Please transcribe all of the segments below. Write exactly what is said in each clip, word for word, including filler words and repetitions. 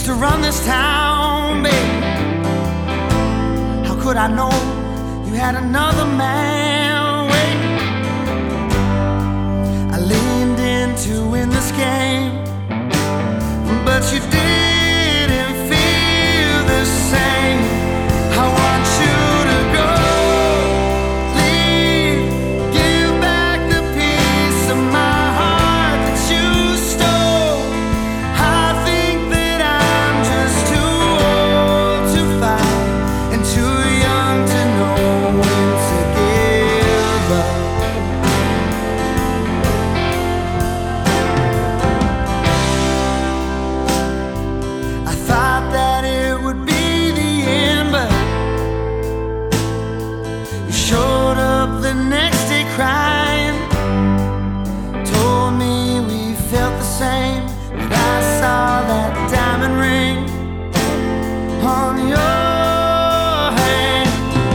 used to run this town, babe. How could I know you had another man waiting? I leaned in to win this game, but you didn't feel the same. I want you to go, leave, give back the piece of my heart that you stole. I think that I'm just too old to fight and too young to know when to give up. I thought that it would be the end, but you showed up the next day crying. Told me we felt the same, but I saw that diamond ring on your hand.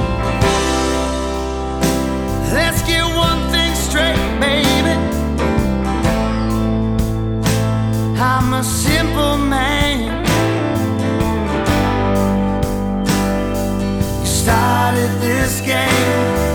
Let's get one thing straight, baby. I'm a simple man. You started this game